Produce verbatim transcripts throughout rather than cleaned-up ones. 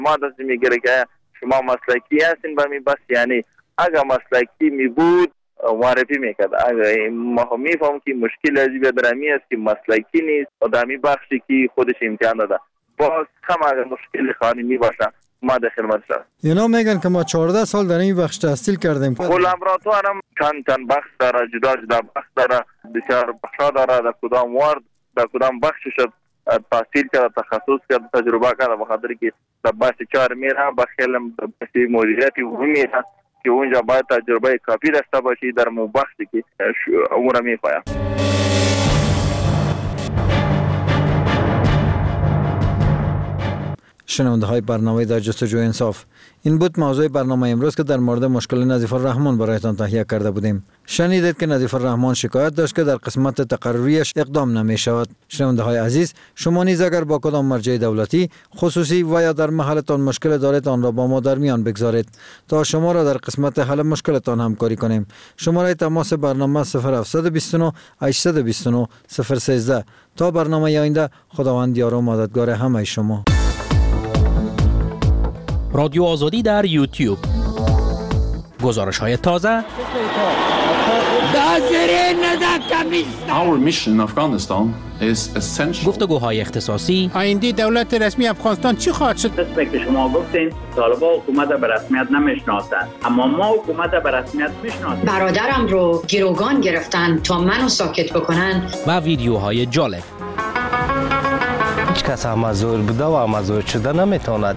ما دست میگیره که شما مسلکی هستین به می بس، یعنی اگر مسلکی می بود معرفی میکرد. اگر ما میفهم که مشکل عجیب درمی است که مسلکی نیست و در می بخشی که خودش امتحان داده، باز هم اگر مشکل خانی می باشه ما در خدمت شد. اینا میگن که ما چهارده سال در این بخش تحصیل کردیم. کل لابراتوار هم چند چند بخش داره، جدا جدا بخش داره، بسیار بخشا داره، در کدام وارد در کدام بخش شد تحصیل کرد، تخصص کرد، تجربه کرد، بخاطر که در بخش چهار میره بخیلم بخش مدیریت عمومی میره که اونجا باید تجربه کافی داشته باشی در مو بخشی که اون را میپاید. شنونده های برنامه در جستجوی انصاف، این بود موضوع برنامه امروز که در مورد مشکل نظیف الرحمن برایتان تهیه کرده بودیم. شنیدید که نظیف الرحمن شکایت داشت که در قسمت تقرریش اقدام نمی شود. شنونده های عزیز، شما نیز اگر با کدام مرجع دولتی، خصوصی و یا در محلتان مشکل دارید آن را با ما در میان بگذارید تا شما را در قسمت حل مشکلتان همکاری کنیم. شماره تماس برنامه صفر هفت دو نه هشت دو نه صفر یک سه. تا برنامه آینده، خداوند یار و مددگار همه شما. رادیو آزادی در یوتیوب. گزارش های تازه. Our mission in Afghanistan is essential. گفتگوهای اختصاصی. آینده دولت رسمی افغانستان چی خواهد شد؟ دست که شما گفتین طالبان حکومت به رسمیت نمیشناسند، اما ما حکومت به رسمیت میشناسیم. برادرم رو گروگان گرفتن تا منو ساکت بکنن. و ویدیوهای جالب. هیچ کس مزور بوده و مزور شده نمیتواند.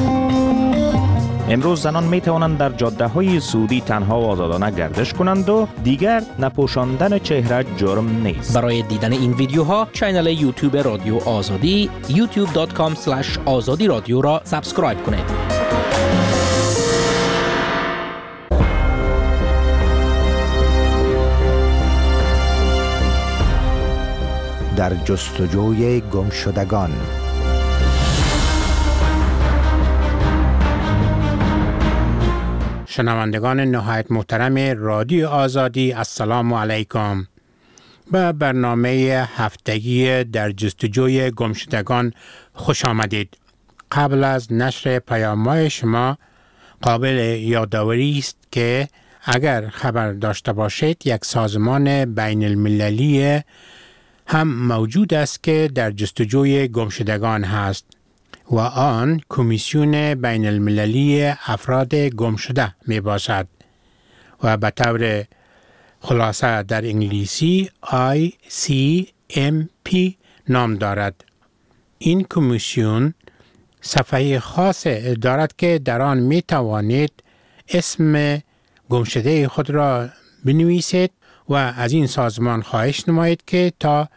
امروز زنان می توانند در جاده های سعودی تنها و آزادانه گردش کنند و دیگر نپوشاندن چهره جرم نیست. برای دیدن این ویدیوها کانال یوتیوب رادیو آزادی یوتیوب دات کام اسلش آزادی رادیو را سابسکرایب کنید. در جستجوی گمشدگان. شنوندگان نهایت محترم رادیو آزادی، السلام علیکم. به برنامه هفتگی در جستجوی گمشدگان خوش آمدید. قبل از نشر پیام‌های شما قابل یادآوری است که اگر خبر داشته باشید یک سازمان بین المللی هم موجود است که در جستجوی گمشدگان هست و آن کمیسیون بین المللی افراد گمشده می باشد و به طور خلاصه در انگلیسی آی سی ام پی نام دارد. این کمیسیون صفحه خاص دارد که در آن می توانید اسم گمشده خود را بنویسید و از این سازمان خواهش نمایید که تا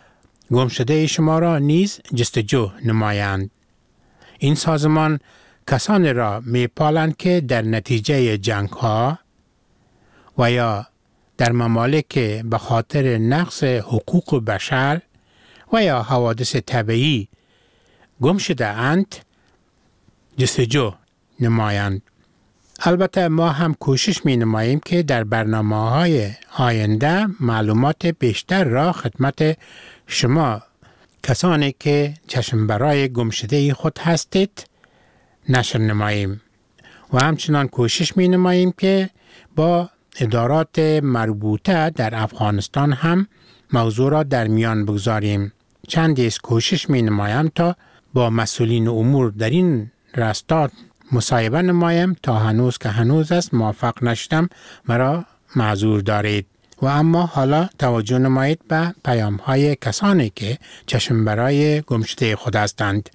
گمشده شما را نیز جستجو نمایند. این سازمان کسانی را می پالند که در نتیجه جنگ ها و یا در ممالک به خاطر نقض حقوق بشر و یا حوادث طبیعی گم شده اند جستجو نمایند. البته ما هم کوشش می نماییم که در برنامه های آینده معلومات بیشتر را خدمت شما کسانی که چشم برای گمشده خود هستید نشر نماییم و همچنان کوشش می نماییم که با ادارات مربوطه در افغانستان هم موضوع را در میان بگذاریم. چندیز کوشش می نمایم تا با مسئولین امور در این راستا مصاحبه نمایم، تا هنوز که هنوز است موفق نشدم، مرا معذور دارید. و اما حالا توجه نمایید به پیام های کسانی که چشم برای گمشده خود هستند.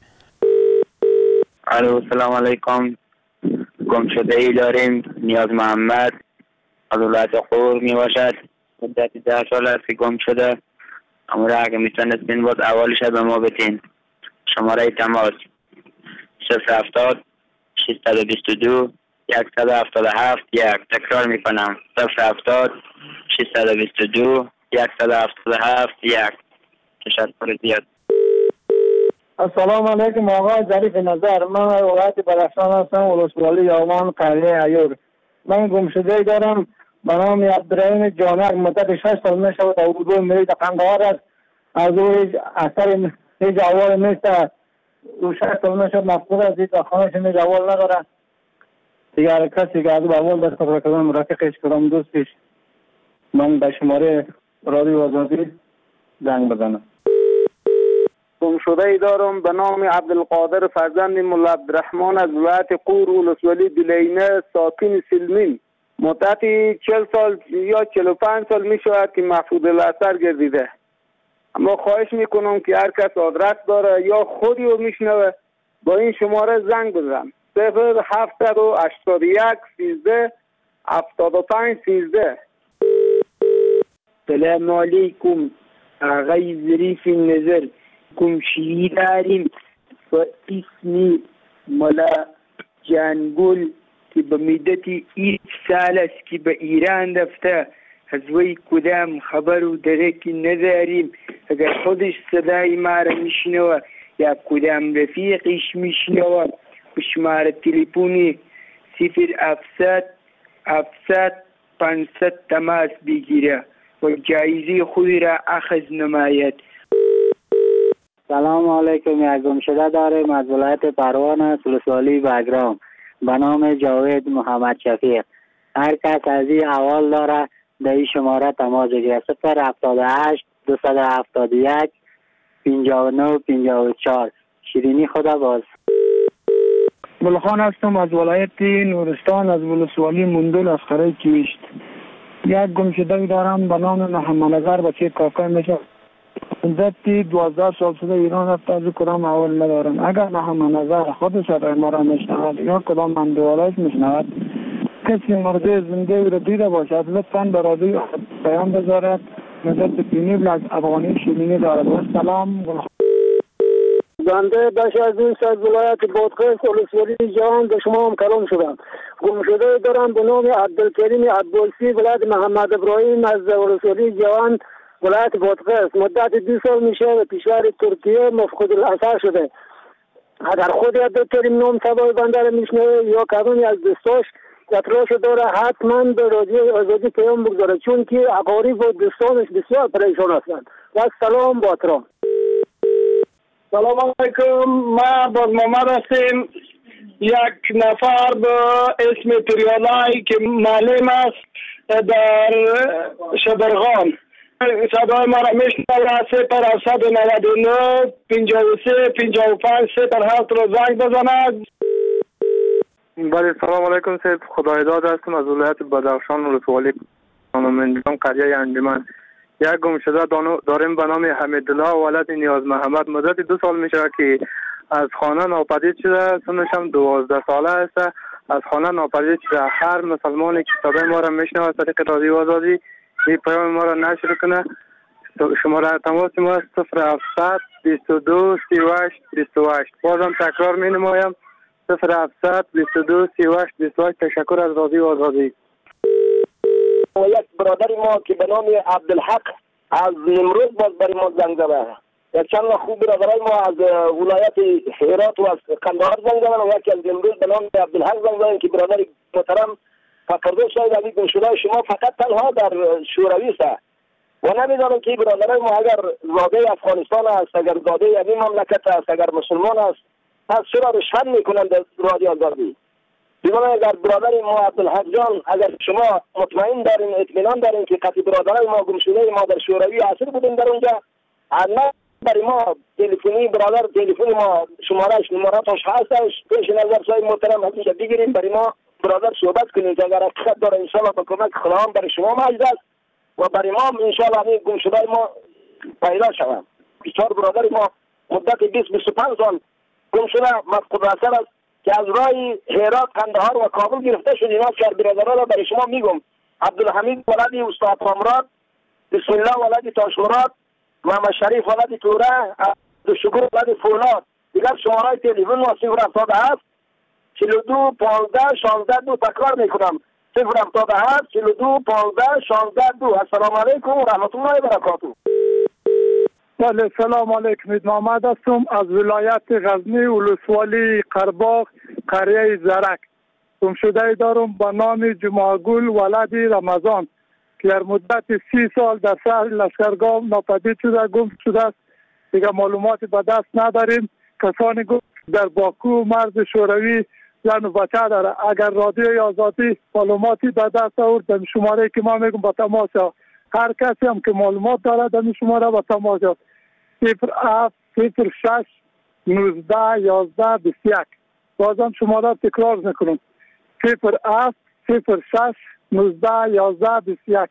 الو، سلام علیکم. گمشده ای داریم، نیاز محمد از ولایت خور می باشد. مدت ده سال است که گم شده. اما را اگه میتونستین باز اولش به ما بتین. شماره تماس صفر هفتاد ششصد و بیست و دو یکصد و هفتاد و هفت یک. تکرار میکنم صفر هفتاد ششصد و بیست و دو یکصد و هفتاد و هفت یک. تشکر زیاد. السلام علیکم آقای ظریف نظر. من ولایت بدخشان هستم، ولسوالی یامان قریه ایور. من گمشده دارم به نام عبدالرحیم جانک. مدت شش سال میشود اردو میرید قندهار است. از او اثر هیچ احوال نیست. او شش سال میشد مفقود از دید خانهش می جوال نداره دیگر کسی که از اول دست خبر کردم رفیقش کردم دوستش من به شماره رادیو آزادی زنگ بزنم. گم شده ای دارم به نام عبدالقادر فرزند مولا عبدالرحمن از ولایت قور ولسوالی دلینه ساکن سلمین. مدتی چهل سال یا چهل و پنج سال می شود که مفقود الاثر گردیده. اما خواهش میکنم که هر کس آدرس داره یا خودی رو میشنوه با این شماره زنگ بزن صفر هفتصد و هشتاد و یک سیزده هفتاد و پنج سیزده. سلام علیکم آقای ظریف نظر. گمشده‌ای داریم با اسم مولا جانگل که به مدت یک سال است که به ایران رفته. از وی کدام خبر و درکی نداریم. اگر خودش صدای ما را میشنوه یا کدام رفیقش میشنوه به شماره تلفنی صفر هفتصد هفتصد پانصد تماس بگیره و جایزه خودی را اخذ نماید. سلام علیکم. یک گمشده داریم از ولایت پروان ولسوالی بگرام به نام جاوید محمد شفیق. هر کس از این احوال داره در این شماره تماس بگیره صفر هفتاد و هشت دویست و هفتاد و یک پنجاه و نه پنجاه و چهار. شیرینی خدا باز. گلخان هستم از ولایت نورستان از ولسوالی مندل از خره کیشت. یک گمشده دارم به نام محمد نظر بچه کاکا میشه. مدتی دوازده سال شده ایران رفته از کدام اول ندارم. اگر محمد نظر خودش را ما را میشنود یا کدام من دوالش میشنود کسی مرده زنده را دیده باشد لطفاً به رادیو پیام بذارد. مدت پینیبل از افغانی شیرینی دارد. و سلام. بنده بخش از این از ولایت بادغیس ولسوالی جهان به شما هم کلام شدم. گمشده دارم به نام عبدالکریم عبدالسی ولایت محمد ابراهیم از ولسوالی جهان ولایت بادغیس. مدت دو سال میشه و کشور ترکیه مفقود الاثر شده. اگر خود عبدالکریم نام سوای بنده را میشنوه یا کدومی از دوستاش اطلاعش داره حتما به رادیو آزادی پیام بگذاره چون که اقارب و دوستانش بسیار پریشان هستند. و سلام با احترام. سلام علیکم. ما باز محمد هستیم. یک نفر به اسم پریالای که معلم است در شبرغان صدای ما را میشنوه صفر هفتصد و نود و نه پنجاه و سه پنجاه و پنج صفر هفت را زنگ بزند. بله سلام علیکم سید خدایداد هستم از ولایت بدخشان ولسوالی منجام قریه انجمن. یک گمشده داریم به نام حمیدالله ولد نیاز محمد. مدت دو سال میشه که از خانه ناپدید شده. سنش هم دوازده ساله است. از خانه ناپدید شده. هر مسلمانی که صدای ما را میشنوه از طریق رادیو آزادی این پیام ما را نشر کنه. شماره تماس ما است صفر هفتصد بیست و دو سی و هشت بیست و هشت. بازم تکرار می نمایم صفر هفتصد بیست و دو سی و هشت بیست و هشت. تشکر از رادیو آزادی. یک برادر ما که به نام عبدالحق از نمروز باز برای ما زنگ زده. یک چند خوب برادرای ما از ولایت هرات و از قندهار زنگ زدن و یکی از نمروز به نام عبدالحق زنگ زدن که برادر محترم فکرده شاید از این گمشده شما فقط تنها در شوروی است و نمیدانم که برادرای ما اگر زاده افغانستان است اگر زاده این مملکت است اگر مسلمان است پس چرا رشوه میکنند در رادیو آزادی. دیگه اگر برادر ما عبدالحق جان اگر شما مطمئن دارین اطمینان دارین که قطعی برادرای ما گمشده ما در شوروی اسیر بودیم در اونجا الان برای ما تلفنی برادر تلفنی ما شمارهش نمراتش هستش پیش نظر صاحب محترم همینجا بگیریم برای ما برادر صحبت کنیم که اگر حقیقت داره انشاءالله با کمک خداوند برای شما مجد است و برای ما انشاءالله همین گمشده ما پیدا شوند. چهار برادر ما مدت بیست بیست و پنج سال گمشده مفقود الاثر است که از راه هرات قندهار و کابل گرفته شد. اینا چهار برادرها را برای شما میگم. عبدالحمید ولدی استاد کامراد، بسم الله ولدی تاشمراد، محمد شریف ولدی توره، عبدالشکر ولدی فولاد. دیگر شماره تلفن ما صفر هفتاد و هفت چهل و دو پانزده شانزده دو. تکرار میکنم صفر هفتاد و هفت چهل و دو پانزده شانزده دو. السلام علیکم و رحمت الله و برکاته. بله سلام علیکم. محمد هستم از ولایت غزنی ولسوالی قرباغ قریه زرک. گمشده دارم به نام جمعه‌گل ولدی رمضان که در مدت سی سال در شهر لشکرگاه ناپدید شده گم شده است. دیگه معلوماتی به دست نداریم. کسانی گم در باکو مرد شوروی زن و بچه داره. اگر رادیوی آزادی معلوماتی به دست آورد در شماره که ما میگم با تماشا، هر کسی هم که معلومات داره در شماره با تماشا صفر هفت صفر شش نوزده یازده بیست و یک. بازم شماره تکرار میکنم صفر هفت صفر شش نوزده یازده بیست و یک.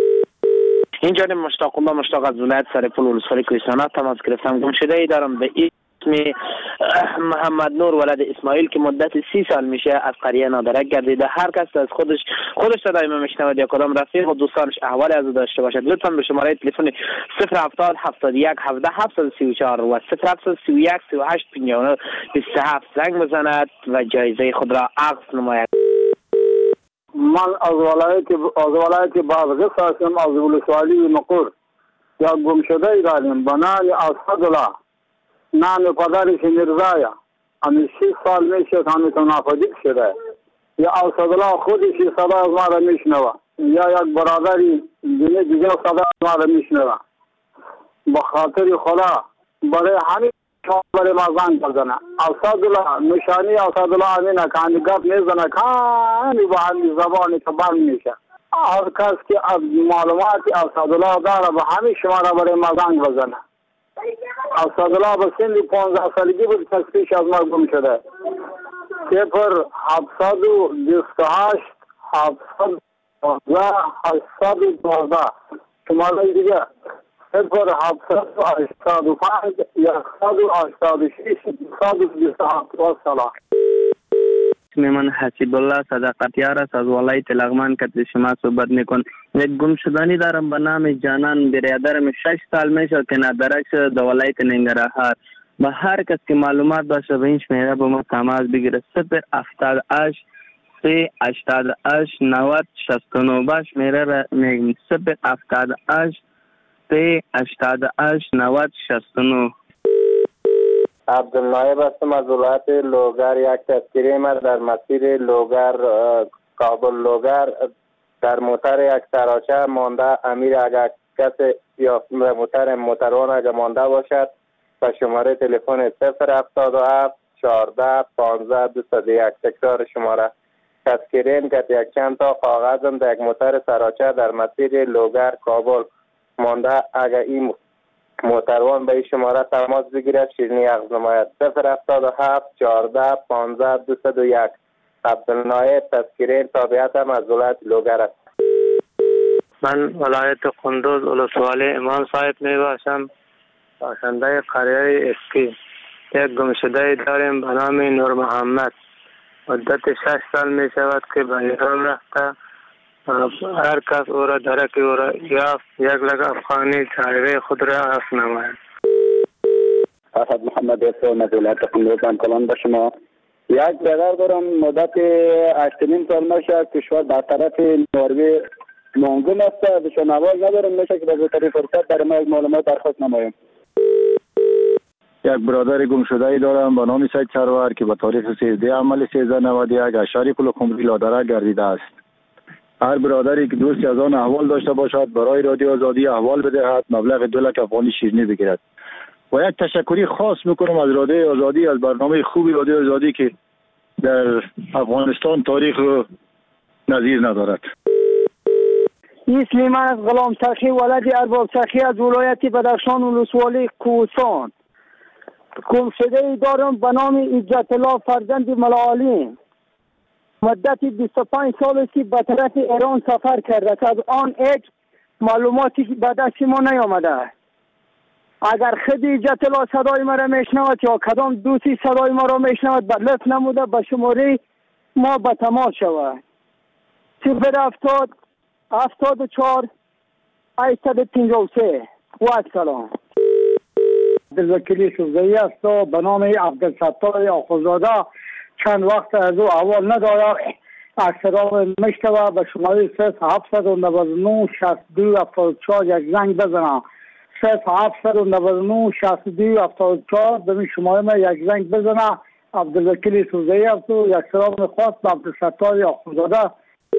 این جانب مشتاق الله مشتاق از ولایت سرپل ولسوالی کوهستان تماس گرفتم. گمشده ای دارم به اسم محمد نور ولد اسماعیل که مدت سی سال میشه از قریه نادرک گردیده. هر کس از خودش خودش صدای ما میشنود یا کدام رفیق و دوستانش احوال از داشته باشد لطفا به شماره تلفن صفر هفتاد هفتاد و یک هفده هفتصد و سی و چهار و صفر هفتصد و سی و یک سی و هشت پنجاه و نه بیست و هفت زنگ بزند و جایزه خود را عقد نماید. من از ولایت از ولایت بادغیس هستم، از ولسوالی مقر. یا گمشده ای داریم به نام اسدالله، نام پدرش میرزایا. همین شش سال میشه که همیتون ناپدید شده. یا اسدالله خودش صدا از ما را میشنوه یا یک برادری دیگه دیگه صدا از ما را میشنوه. به خاطر خدا برای همین برای ما زنگ بزنه. اسدالله نشانی اسدالله امینه که همی گپ میزنه که همی با همی زبانی که بند میشه. هر کس که از معلوماتی اسدالله داره به همین شماره برای ما زنگ بزنه. اسدالله به سن پانزده سالگی بود که پیش از ما گم شده. صفر هفتصد و بیست و هشت هفتصد و دوازده هشتصد و دوازده. شماره دیگه صفر هفتصد و هشتاد و پنج یکصد و هشتاد و شش دویست و بیست و هفت. و سلام. من حسیب الله صداقتیار است از ولایت لغمان که شما صحبت میکن. یک گمشدگی دارم به نام جانان برادرم شش سال میشه که نادرک شده در ولایت ننگرهار. به هر کس که معلومات باشه به این شماره با ما تماس بگیره. صفر هفتاد و هشت سه هشتاد و هشت نود شصت و نه. با شماره را میگم صفر هفتاد و هشت سه هشتاد و هشت نود شصت و نه. عبدالنایب هستم از ولایت لوگر. یک تذکیره من در مسیر لوگر کابل لوگر در موتر یک سراچه مانده. امیر اگر کسی یا موتر موتروان اگر مانده باشد به شماره تلفن صفر هفتاد و هفت چهارده پانزده دویست و یک. تکرار شماره تذکیره این که یک چند تا کاغذم در یک موتر سراچه در مسیر لوگر کابل مانده. اگر این محتروان به این شماره تماس بگیرد شیرینی عقد نماید. صفر هفتاد و هفت چهارده پانزده دویست و یک. عبدالنایب تذکیره تابعیت هم از ولایت لوگر است. من ولایت قندوز ولسوالی امام صاحب می باشم، باشنده قریه اسکی. یک گمشده داریم به نام نور محمد. مدت شش سال می شود که به ایران رفته. هر کس او را درک او را یافت یک لگ افغانی چایره خود را عفو نماید. اسد محمد اسلام از ولایت قندوز همکلان به شما. یک برادر دارم مدت هشت نیم سال میشه کشور در طرف نروژ مانگون است. بهشان آواز ندارم میشه که به طریق فرصت در ما معلومات درخواست نمایم. یک برادر گم شده ای دارم به نام سید سرور که به تاریخ سیزده عمل سیزده نود و یک از شهر پلخمری لادرک گردیده است. هر برادری که دوستی از آن احوال داشته باشد برای رادیو آزادی احوال بدهد مبلغ دو لک افغانی شیرینی بگیرد. و یک تشکری خاص میکنم از رادیو آزادی، از برنامه خوبی رادیو آزادی که در افغانستان تاریخ نظیر ندارد. اسم من از غلام سخی ولد ارباب سخی از ولایت بدخشان ولسوالی کوهستان. گمشده ای دارم به نام عزت الله فرزند ملاعلی. مدت بیست و پنج سال است که به طرف ایران سفر کرده. از آن هیچ معلوماتی به دست ما نیامده. اگر خود عزت الله صدای ما را میشنود یا کدام دوستی صدای ما را میشنود به لطف نموده به شماره ما به تماس شود. صفر هفتاد هفتاد و چهار هشتصد و پنجاه و سه. و سلام. عبدالوکیل شوزایی است و به نام عبدالستار آخوزاده. چند وقت از او احوال نداره. اکثران میشتوه به شماره صفر هفتصد و نود و نه شصت و دو هفتاد و چهار یک زنگ بزنم. صفر هفتصد و نود و نه شصت و دو هفتاد و چهار به این شماره ما یک زنگ بزنه. عبدالوکیل شوزایی است و یک سلام خاص به عبدالستار آخوزاده.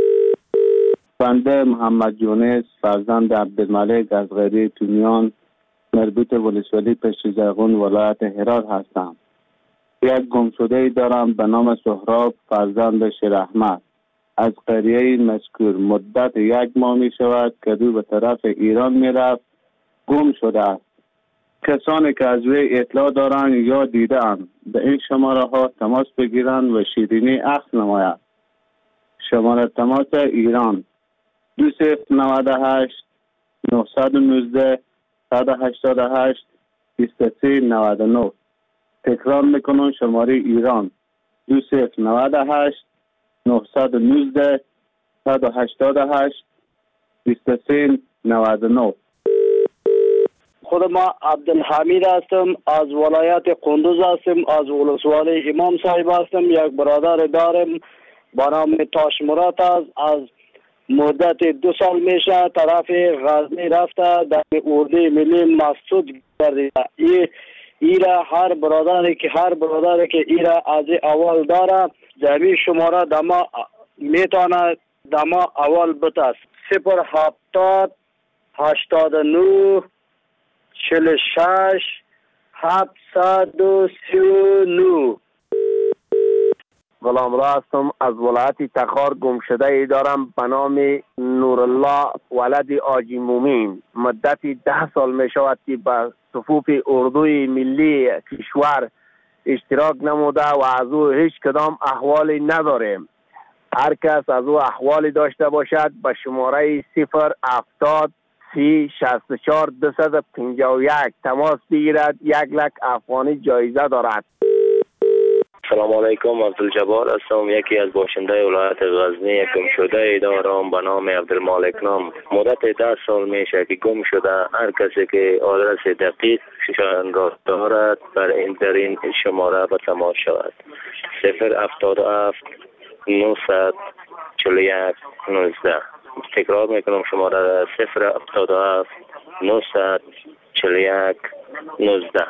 بنده محمد یونس فرزند عبدالملک از غیری تونیان مربوط ولسوالی پشت زرغون ولایت هرات هستم. یک گمشده دارم به نام سهراب فرزند شیر احمد از قریه مذکور. مدت یک ماه می شود که دو به طرف ایران می رفت، گم شده است. کسانی که از وی اطلاع دارند یا دیدند به این شماره ها تماس بگیرند و شیرینی اخذ نماید. شماره تماس ایران دو صفر نود و هشت نهصد و نوزده صد و هشتاد و هشت بیست و سه نود و نه. تکرار میکنم شماره ایران دو صفر نود و هشت نهصد و نوزده صد و هشتاد و هشت بیست و سه نود و نه. خود ما عبدالحمید هستم، از ولایت قندوز هستم، از ولسوالی امام صاحب هستم. یک برادر دارم با نام تاش مراد است، از مدت دو سال میشه طرف غزنی رفته در اردوی ملی مسعود گردیده. ای ایرا هر برادری که هر برادری که ایرا از اول داره جمعی شماره دما میتونه دما اول بتاست صفر هفتاد هشتاد و نه چهل و شش هفتصد و سی و نه. غلام را هستم، از ولایت تخار. گمشده ای دارم به نام نورالله ولد آجی مومین. مدتی ده سال می شود که به صفوف اردوی ملی کشور اشتراک نموده و از او هیچ کدام احوالی نداریم. هر کس از او احوالی داشته باشد به شماره صفر هفتاد سی شصت و چهار دویست و پنجاه و یک تماس بگیرد. یک لک افغانی جایزه دارد. سلام علیکم، عبدالجبار هستم، یکی از باشنده ولایت غزنی. یک گمشده ای دارم به نام عبدالمالک نام. مدت ده سال میشه که گم شده. هر کسی که آدرس دقیق شان را دارد بر این در این شماره به تماس شود. صفر هفتاد و هفت نهصد چهل و یک نوزده. تکرار میکنم شماره صفر هفتاد و هفت نهصد چهل و یک نوزده.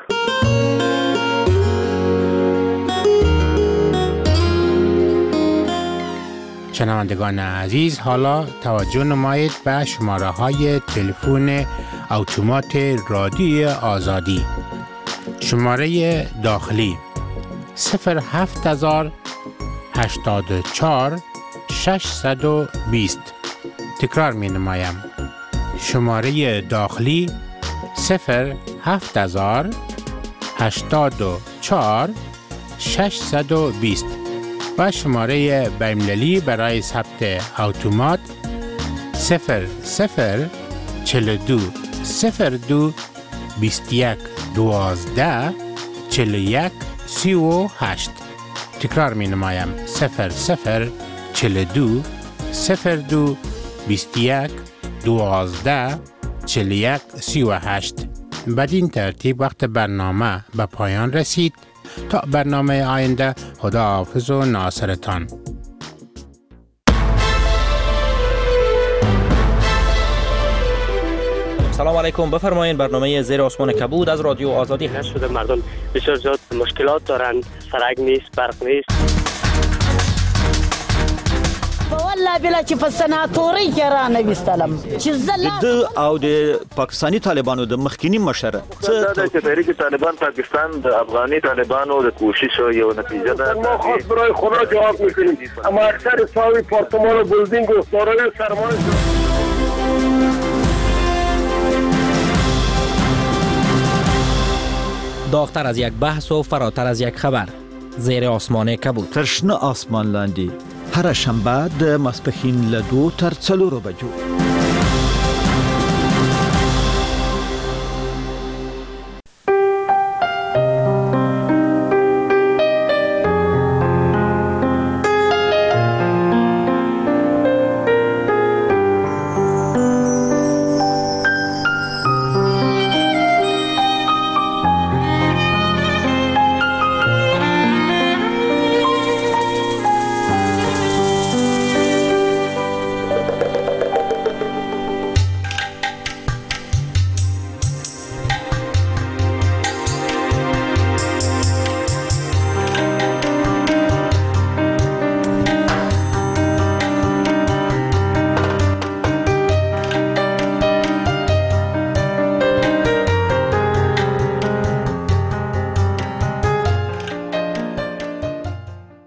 شنوندگان عزیز، حالا توجه نمایید به شماره های تلفن اتومات رادیوی آزادی. شماره داخلی صفر هفت هزار هشتاد و چهار ششصد و بیست. تکرار می نمایم. شماره داخلی صفر هفت هزار هشتاد و چهار ششصد و بیست و شماره بین‌المللی برای ثبت اتومات صفر صفر چهل و دو صفر دو بیست و یک دوازده چهل و یک سی و هشت. تکرار می نمایم. صفر صفر چهل و دو صفر دو بیست و یک دوازده چهل و یک سی و هشت. بدین ترتیب وقت برنامه به پایان رسید. تا برنامه آینده، خدا حافظ و ناصرتان. سلام علیکم، بفرمایید. برنامه زیر آسمان کبود از رادیو آزادی هست. شده مردم بسیار زیاد مشکلات دارند، سرک نیست، برق نیست. والله بلا چې په سناتوري کې را نه وستلم چې زلا د او د پاکستانی طالبانو د مخکینی مشر څه د تحریک طالبان پاکستان د افغاني طالبانو د کوشش یو نتیجه ده. ما خاص برای خدا جواب میکنیم، اما اکثر ساوی پارتمان و بلدینگ و دارای سرمایه داغتر از یک بحث و فراتر از یک خبر. زیر آسمان کبود. ترشنه آسمان لاندی هر شنبه د ماسپښین له دوه تر څلورو بجو